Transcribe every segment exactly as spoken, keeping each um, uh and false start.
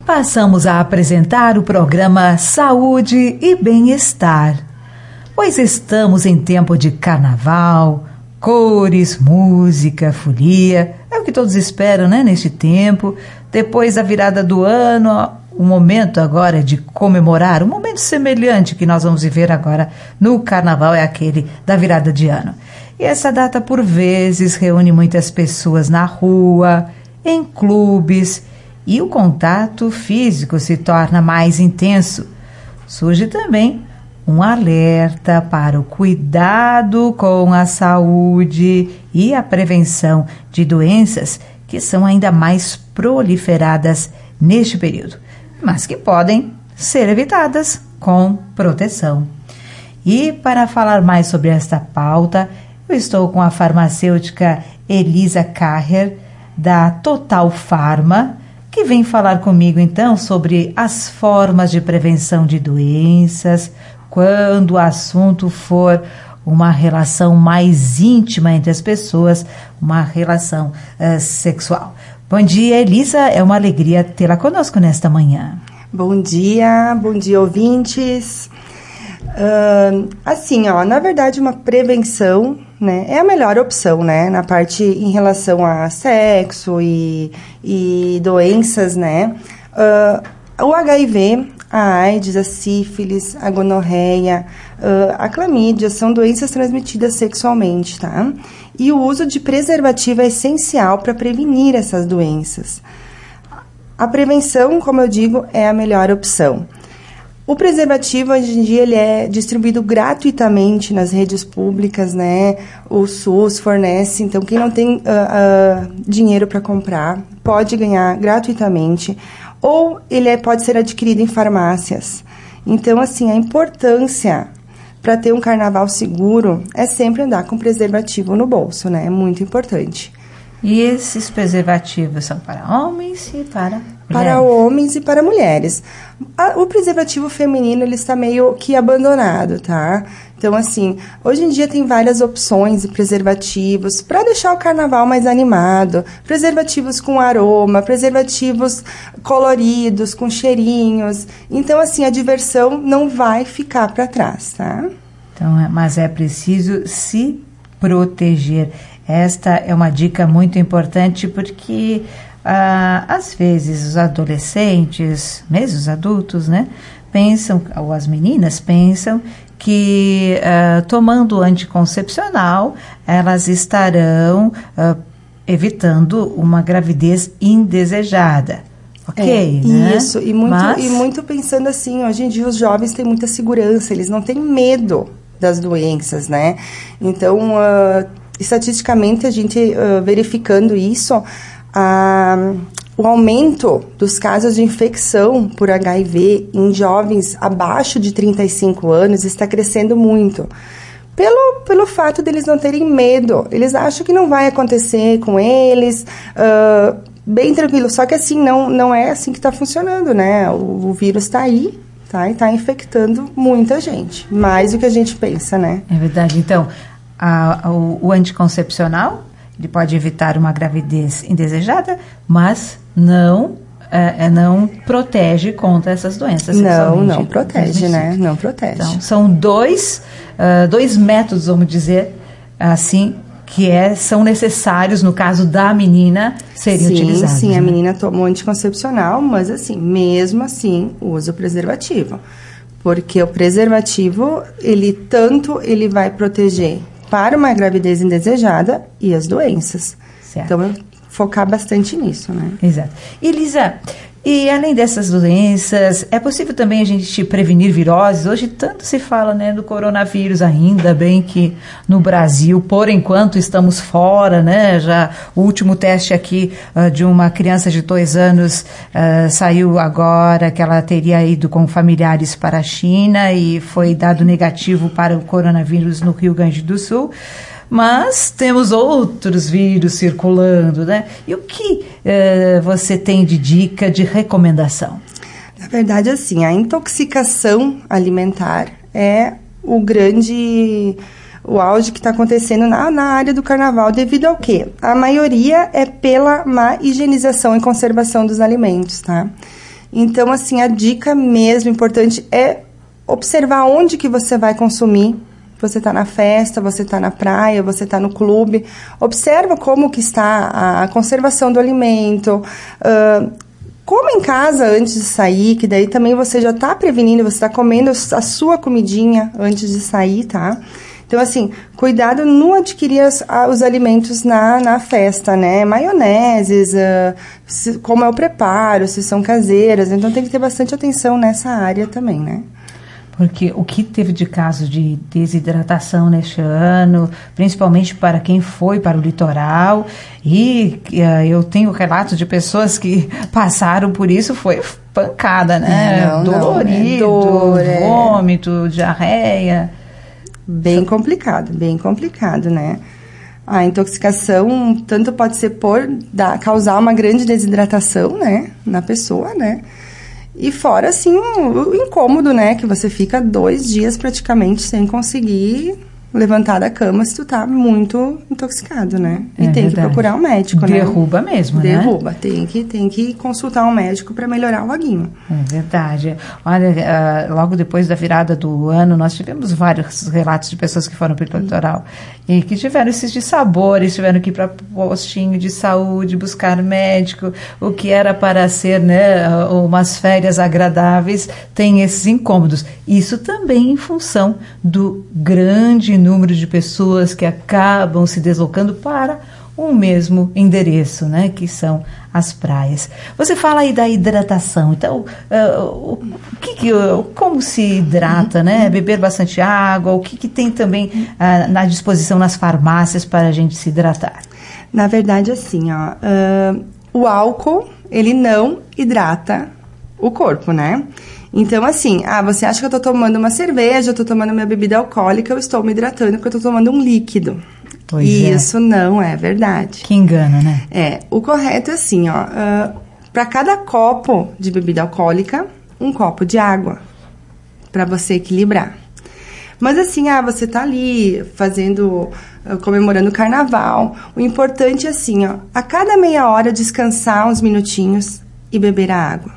passamos a apresentar o programa Saúde e Bem-Estar, pois estamos em tempo de carnaval, cores, música, folia, é o que todos esperam, né, neste tempo. Depois da virada do ano, o momento agora de comemorar, um momento semelhante que nós vamos viver agora no carnaval é aquele da virada de ano. E essa data, por vezes, reúne muitas pessoas na rua, em clubes, e o contato físico se torna mais intenso. Surge também um alerta para o cuidado com a saúde e a prevenção de doenças que são ainda mais proliferadas neste período, mas que podem ser evitadas com proteção. E para falar mais sobre esta pauta, eu estou com a farmacêutica Elisa Carrer, da Total Pharma, que vem falar comigo então sobre as formas de prevenção de doenças, quando o assunto for uma relação mais íntima entre as pessoas, uma relação uh, sexual. Bom dia, Elisa, é uma alegria tê-la conosco nesta manhã. Bom dia, bom dia, ouvintes. Uh, assim, ó, na verdade, uma prevenção, né, é a melhor opção, né, na parte em relação a sexo e, e doenças, né. Uh, o H I V, a AIDS, a sífilis, a gonorreia, uh, a clamídia são doenças transmitidas sexualmente, tá? E o uso de preservativo é essencial para prevenir essas doenças. A prevenção, como eu digo, é a melhor opção. O preservativo, hoje em dia, ele é distribuído gratuitamente nas redes públicas, né? O SUS fornece, então quem não tem uh, uh, dinheiro para comprar pode ganhar gratuitamente, ou ele é, pode ser adquirido em farmácias. Então, assim, a importância para ter um carnaval seguro é sempre andar com preservativo no bolso, né? É muito importante. E esses preservativos são para homens e para mulheres? Para homens e para mulheres. A, o preservativo feminino, ele está meio que abandonado, tá? Então, assim, hoje em dia tem várias opções de preservativos para deixar o carnaval mais animado. Preservativos com aroma, preservativos coloridos, com cheirinhos. Então, assim, a diversão não vai ficar para trás, tá? Então, mas é preciso se proteger. Esta é uma dica muito importante porque, ah, às vezes, os adolescentes, mesmo os adultos, né, pensam, ou as meninas pensam, que ah, tomando anticoncepcional, elas estarão ah, evitando uma gravidez indesejada. Ok, é, né? Isso, e muito, Mas... e muito pensando assim, hoje em dia os jovens têm muita segurança, eles não têm medo das doenças, né? Então, uh, estatisticamente, a gente uh, verificando isso, uh, o aumento dos casos de infecção por H I V em jovens abaixo de trinta e cinco anos está crescendo muito. Pelo, pelo fato deles não terem medo. Eles acham que não vai acontecer com eles, uh, bem tranquilo. Só que assim, não, não é assim que está funcionando, né? O, o vírus está aí, tá? E está infectando muita gente. Mais do que a gente pensa, né? É verdade. Então, a, a, o, o anticoncepcional, ele pode evitar uma gravidez indesejada, mas não, é, não protege contra essas doenças. Não, não protege, né? Não protege. Então, são dois, uh, dois métodos, vamos dizer assim, que é, são necessários, no caso da menina, serem sim, utilizados. Sim, sim, né? a menina tomou anticoncepcional, mas assim, mesmo assim, usa o preservativo. Porque o preservativo, ele tanto ele vai proteger para uma gravidez indesejada e as doenças. Certo. Então, eu focar bastante nisso, né? Exato. Elisa, e além dessas doenças, é possível também a gente prevenir viroses? Hoje tanto se fala, né, do coronavírus, ainda bem que no Brasil, por enquanto, estamos fora, né? Já o último teste aqui uh, de uma criança de dois anos uh, saiu agora, que ela teria ido com familiares para a China e foi dado negativo para o coronavírus no Rio Grande do Sul. Mas temos outros vírus circulando, né? E o que eh, você tem de dica, de recomendação? Na verdade, assim, a intoxicação alimentar é o grande, o auge que está acontecendo na, na área do carnaval. Devido ao quê? A maioria é pela má higienização e conservação dos alimentos, tá? Então, assim, a dica mesmo importante é observar onde que você vai consumir. Você está na festa, você está na praia, você está no clube. Observa como que está a conservação do alimento. Uh, Coma em casa antes de sair, que daí também você já está prevenindo, você está comendo a sua comidinha antes de sair, tá? Então, assim, cuidado no adquirir as, os alimentos na, na festa, né? Maioneses, uh, se, como é o preparo, se são caseiras. Então, tem que ter bastante atenção nessa área também, né? Porque o que teve de casos de desidratação neste ano, principalmente para quem foi para o litoral, e uh, eu tenho relatos de pessoas que passaram por isso, foi pancada, né? Não, Dolorido, não, é dor, vômito, é... diarreia. Bem complicado, bem complicado, né? A intoxicação tanto pode ser por dar, causar uma grande desidratação, né, na pessoa, né? E fora, assim, o, o incômodo, né? Que você fica dois dias praticamente sem conseguir levantar da cama se tu tá muito intoxicado, né? E é tem verdade. que procurar um médico, Derruba né? Derruba mesmo, Derruba, né? Derruba. Tem que, tem que consultar um médico para melhorar o aguinho. É verdade. Olha, uh, logo depois da virada do ano, nós tivemos vários relatos de pessoas que foram para o litoral e que tiveram esses dissabores, tiveram que ir para postinho de saúde, buscar médico, o que era para ser, né, umas férias agradáveis, tem esses incômodos. Isso também em função do grande número de pessoas que acabam se deslocando para o mesmo endereço, né, que são as praias. Você fala aí da hidratação, então, uh, o que, que, uh, como se hidrata, né? Beber bastante água, o que, que tem também uh, na disposição nas farmácias para a gente se hidratar? Na verdade, assim, ó, uh, o álcool, ele não hidrata o corpo, né? Então, assim, ah, você acha que eu tô tomando uma cerveja, eu tô tomando minha bebida alcoólica, eu estou me hidratando porque eu tô tomando um líquido. Pois Isso é. Não é verdade. Que engana, né? É, o correto é assim, ó, uh, para cada copo de bebida alcoólica, um copo de água, para você equilibrar. Mas assim, ah, você tá ali fazendo, uh, comemorando o carnaval, o importante é assim, ó, a cada meia hora descansar uns minutinhos e beber a água.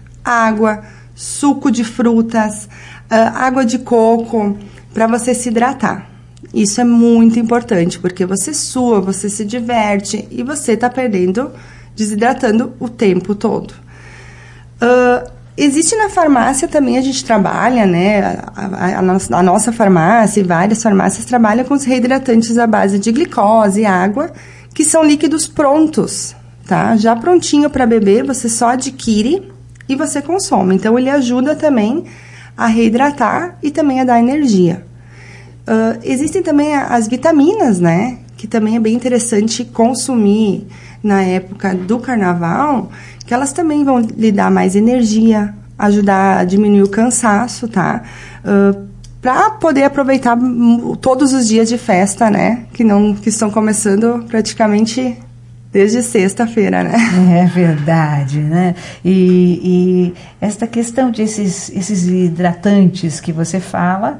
Água, suco de frutas, uh, água de coco, para você se hidratar. Isso é muito importante, porque você sua, você se diverte e você está perdendo, desidratando o tempo todo. Uh, existe na farmácia também, a gente trabalha, né? A, a, a, nossa, a nossa farmácia e várias farmácias trabalham com os reidratantes à base de glicose e água, que são líquidos prontos, tá? Já prontinho para beber, você só adquire e você consome. Então, ele ajuda também a reidratar e também a dar energia. Uh, existem também as vitaminas, né? Que também é bem interessante consumir na época do carnaval, que elas também vão lhe dar mais energia, ajudar a diminuir o cansaço, tá? Uh, para poder aproveitar todos os dias de festa, né? Que, não, que estão começando praticamente desde sexta-feira, né? É verdade, né? E, e esta questão desses esses hidratantes que você fala,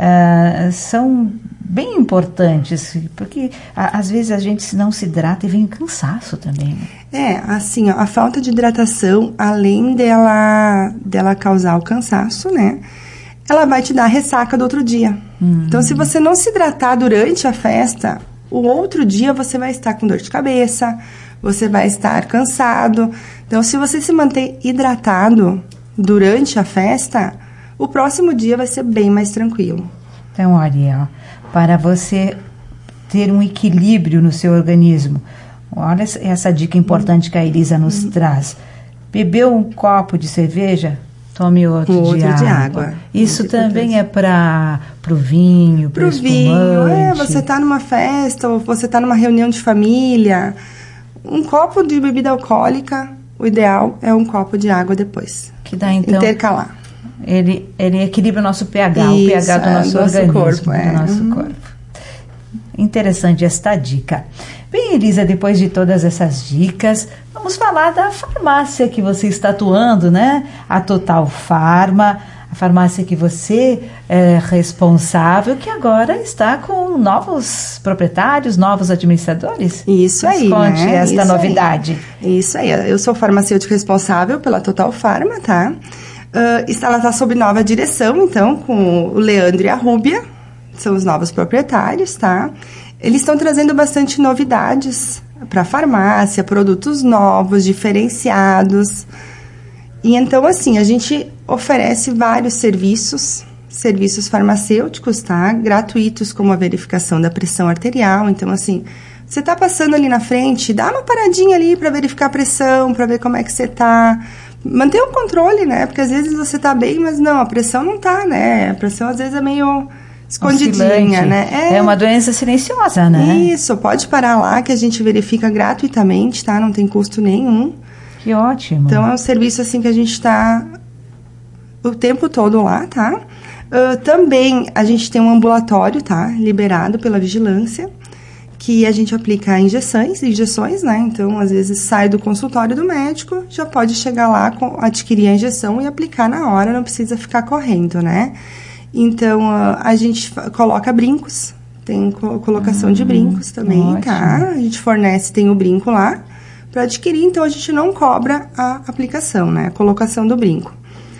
Uh, são bem importantes, porque a, às vezes a gente não se hidrata e vem cansaço também. É, assim, ó, a falta de hidratação, além dela, dela causar o cansaço, né, ela vai te dar ressaca do outro dia. Hum. Então, se você não se hidratar durante a festa, o outro dia você vai estar com dor de cabeça, você vai estar cansado. Então, se você se manter hidratado durante a festa, o próximo dia vai ser bem mais tranquilo. Então, olha, para você ter um equilíbrio no seu organismo, olha essa dica importante que a Elisa nos hum. traz. Bebeu um copo de cerveja, tome outro, outro de, de água. água. Isso Muito também importante. É para o vinho, para o vinho. É, você está numa festa ou você está numa reunião de família, um copo de bebida alcoólica, o ideal é um copo de água depois. Que dá, então... Intercalar. Ele, ele equilibra o nosso pH, Isso, o pH do nosso, é, organismo, corpo, é. do nosso uhum. corpo. Interessante esta dica. Bem, Elisa, depois de todas essas dicas, vamos falar da farmácia que você está atuando, né? A Total Farma, a farmácia que você é responsável, que agora está com novos proprietários, novos administradores. Isso aí, conte né? esta Isso novidade. Aí. Isso aí, eu sou farmacêutica responsável pela Total Pharma, tá? Uh, ela está sob nova direção, então, com o Leandro e a Rúbia, são os novos proprietários, tá? Eles estão trazendo bastante novidades para a farmácia, produtos novos, diferenciados. E então, assim, a gente oferece vários serviços, serviços farmacêuticos, tá? Gratuitos, como a verificação da pressão arterial. Então, assim, você tá passando ali na frente, dá uma paradinha ali para verificar a pressão, para ver como é que você tá. Manter um controle, né? Porque às vezes você tá bem, mas não, a pressão não tá, né? A pressão às vezes é meio escondidinha, oscilante, né? É, é uma doença silenciosa, né? Isso, pode parar lá que a gente verifica gratuitamente, tá? Não tem custo nenhum. Que ótimo. Então, é um serviço, assim, que a gente está o tempo todo lá, tá? Uh, também, a gente tem um ambulatório, tá? Liberado pela vigilância, que a gente aplica injeções, injeções, né? Então, às vezes, sai do consultório do médico, já pode chegar lá, com, adquirir a injeção e aplicar na hora, não precisa ficar correndo, né? Então, uh, a gente coloca brincos, tem co- colocação hum, de brincos também, ótimo. Tá? A gente fornece, tem o brinco lá, para adquirir, então a gente não cobra a aplicação, né? A colocação do brinco.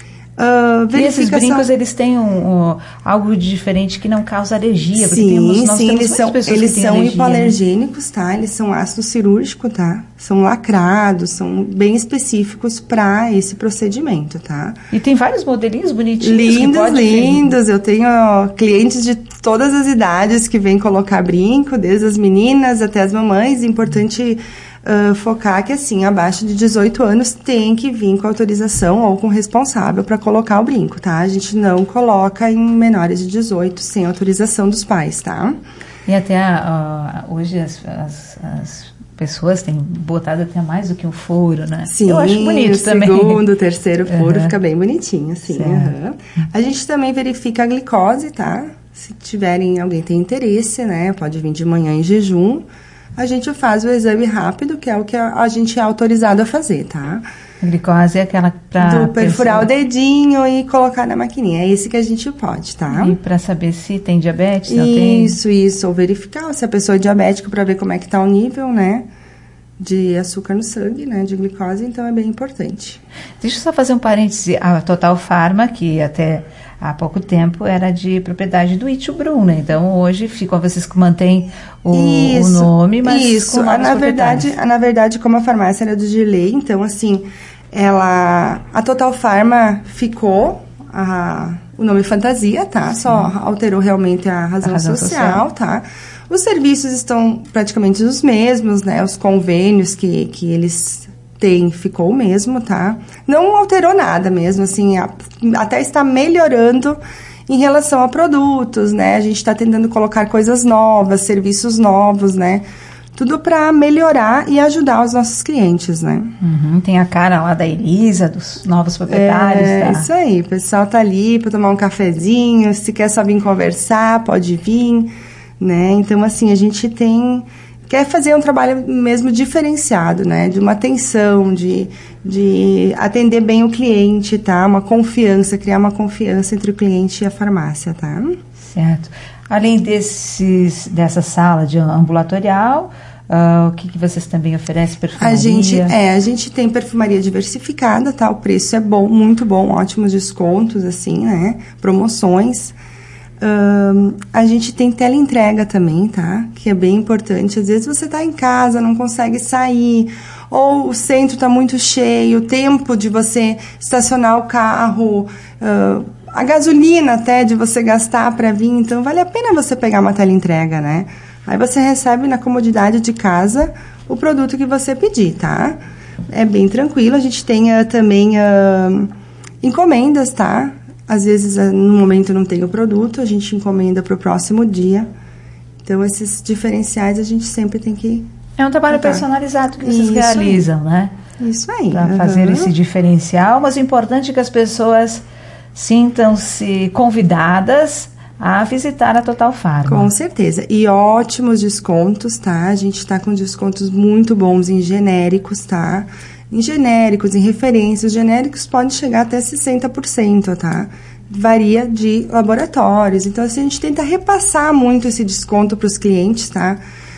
Uh, verificação... E esses brincos, eles têm um, um, algo de diferente que não causa alergia? Porque sim, temos, nós sim, temos eles são, eles são alergia, hipoalergênicos, né? Tá? Eles são ácido cirúrgico, tá? São lacrados, são bem específicos para esse procedimento, tá? E tem vários modelinhos bonitinhos. Lindos, que pode lindos. Ter. Eu tenho ó, clientes de todas as idades que vêm colocar brinco, desde as meninas até as mamães. Importante... Uh, focar que, assim, abaixo de dezoito anos tem que vir com autorização ou com responsável para colocar o brinco, tá? A gente não coloca em menores de dezoito sem autorização dos pais, tá? E até uh, hoje as, as, as pessoas têm botado até mais do que um furo, né? Sim, eu acho bonito o também. segundo, o terceiro furo uhum. fica bem bonitinho, assim. Uhum. A gente também verifica a glicose, tá? Se tiverem, alguém tem interesse, né? Pode vir de manhã em jejum. A gente faz o exame rápido, que é o que a, a gente é autorizado a fazer, tá? A glicose é aquela para... perfurar o dedinho e colocar na maquininha. É esse que a gente pode, tá? E para saber se tem diabetes, não tem? Isso, isso. Ou verificar se a pessoa é diabética para ver como é que tá o nível, né? De açúcar no sangue, né? De glicose, então é bem importante. Deixa eu só fazer um parêntese. A Total Pharma, que até há pouco tempo era de propriedade do Itubrum, né? Então, hoje ficam, vocês que mantêm o, o nome, mas isso. com na verdade, na verdade, como a farmácia era do Girley, então, assim, ela, a Total Pharma ficou, a, o nome fantasia, tá? Sim. Só alterou realmente a razão, a razão social, social, tá? Os serviços estão praticamente os mesmos, né? Os convênios que, que eles... tem, ficou o mesmo, tá? Não alterou nada mesmo, assim, a, até está melhorando em relação a produtos, né? A gente está tentando colocar coisas novas, serviços novos, né? Tudo para melhorar e ajudar os nossos clientes, né? Uhum, tem a cara lá da Elisa, dos novos proprietários. É, tá? Isso aí, o pessoal tá ali para tomar um cafezinho, se quer só vir conversar, pode vir, né? Então, assim, a gente tem... quer fazer um trabalho mesmo diferenciado, né? De uma atenção, de, de atender bem o cliente, tá? Uma confiança, criar uma confiança entre o cliente e a farmácia, tá? Certo. Além desses, dessa sala de ambulatorial, uh, o que, que vocês também oferecem? Perfumaria? A gente, é, a gente tem perfumaria diversificada, tá? O preço é bom, muito bom, ótimos descontos, assim, né? Promoções. Um, a gente tem teleentrega também, tá? Que é bem importante. Às vezes você tá em casa, não consegue sair, ou o centro tá muito cheio, o tempo de você estacionar o carro, uh, a gasolina até de você gastar para vir, então vale a pena você pegar uma teleentrega, né? Aí você recebe na comodidade de casa o produto que você pedir, tá? É bem tranquilo. A gente tem uh, também uh, encomendas, tá? Às vezes, no momento, não tem o produto, a gente encomenda para o próximo dia. Então, esses diferenciais a gente sempre tem que... É um trabalho contar. Personalizado que vocês Isso realizam, aí. né? Isso aí. Para uhum. fazer esse diferencial, mas o importante é que as pessoas sintam-se convidadas a visitar a Total Pharma. Com certeza. E ótimos descontos, tá? A gente está com descontos muito bons em genéricos, tá? Em genéricos, em referências, genéricos pode chegar até sessenta por cento, tá? varia de laboratórios. Então, assim, a gente tenta repassar muito esse desconto para os clientes, tá?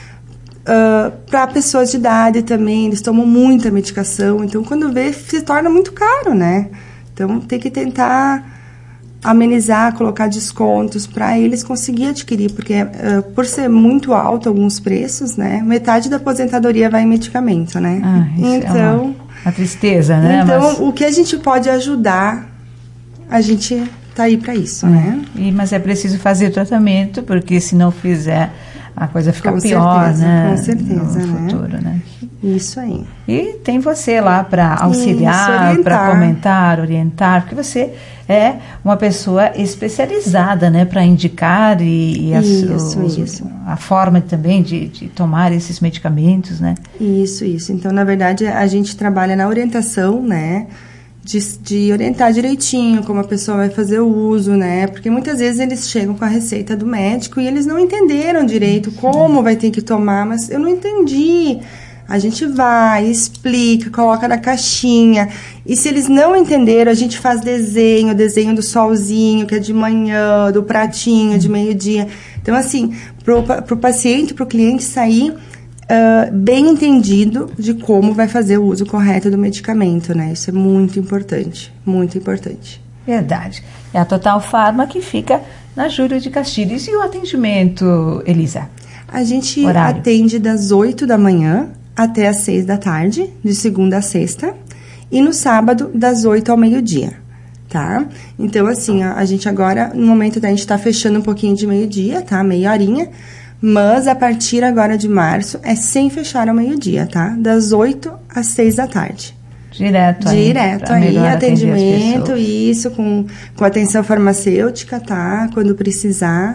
Uh, para pessoas de idade também, eles tomam muita medicação, então quando vê, se torna muito caro, né? Então tem que tentar amenizar, colocar descontos para eles conseguirem adquirir, porque uh, por ser muito alto alguns preços, né? Metade da aposentadoria vai em medicamento, né? Ah, isso então, é uma, uma tristeza, né? Então, mas... o que a gente pode ajudar, a gente tá aí para isso, é. né? E, mas é preciso fazer o tratamento, porque se não fizer, a coisa fica com pior, certeza, né? Com certeza, no né? futuro, né? Isso aí. E tem você lá para auxiliar, para comentar, orientar, porque você é uma pessoa especializada, né? Para indicar e, e isso, a, os, isso. a forma também de, de tomar esses medicamentos, né? Isso, isso. Então, na verdade, a gente trabalha na orientação, né? De, de orientar direitinho como a pessoa vai fazer o uso, né? Porque muitas vezes eles chegam com a receita do médico e eles não entenderam direito como vai ter que tomar, mas eu não entendi. A gente vai, explica, coloca na caixinha. E se eles não entenderam, a gente faz desenho, desenho do solzinho, que é de manhã, do pratinho, de meio-dia. Então, assim, pro, pro paciente, pro cliente sair... Uh, bem entendido de como vai fazer o uso correto do medicamento, né? Isso é muito importante, muito importante. Verdade. É a Total Pharma que fica na Júlio de Castilhos. E o atendimento, Elisa? A gente Horário. atende das oito da manhã até as seis da tarde, de segunda a sexta, e no sábado das oito ao meio-dia, tá? Então, assim, a, a gente agora, no momento da gente tá fechando um pouquinho de meio-dia, tá? Meia horinha. Mas, a partir agora de março, é sem fechar ao meio-dia, tá? Das oito às seis da tarde. Direto aí. Direto aí, atendimento, isso, com, com atenção farmacêutica, tá? Quando precisar.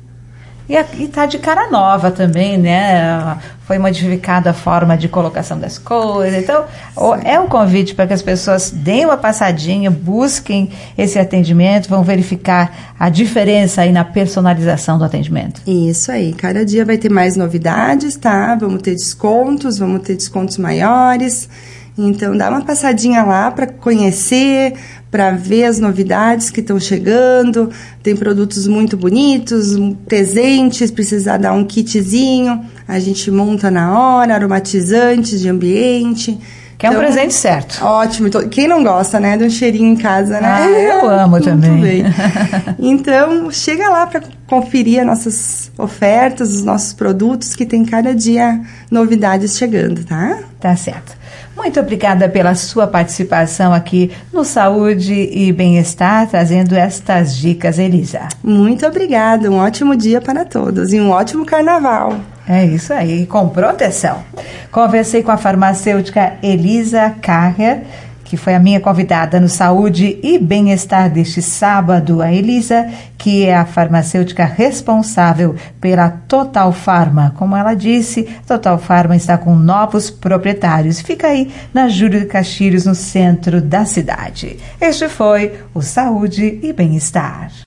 E está de cara nova também, né? Foi modificada a forma de colocação das coisas. Então, Sim. é um convite para que as pessoas deem uma passadinha, busquem esse atendimento, vão verificar a diferença aí na personalização do atendimento. Isso aí. Cada dia vai ter mais novidades, tá? Vamos ter descontos, vamos ter descontos maiores. Então, dá uma passadinha lá para conhecer, para ver as novidades que estão chegando. Tem produtos muito bonitos, presentes, precisar dar um kitzinho, a gente monta na hora, aromatizantes de ambiente. Que é um então, presente certo. Ótimo. Quem não gosta, né, de um cheirinho em casa, né? Ah, eu amo também. Muito bem. Então, chega lá para conferir as nossas ofertas, os nossos produtos, que tem cada dia novidades chegando, tá? Tá certo. Muito obrigada pela sua participação aqui no Saúde e Bem-Estar, trazendo estas dicas, Elisa. Muito obrigada, um ótimo dia para todos e um ótimo carnaval. É isso aí, com proteção. Conversei com a farmacêutica Elisa Carrer, que foi a minha convidada no Saúde e Bem-Estar deste sábado. A Elisa, que é a farmacêutica responsável pela Total Pharma. Como ela disse, Total Pharma está com novos proprietários. Fica aí na Júlio de Castilhos, no centro da cidade. Este foi o Saúde e Bem-Estar.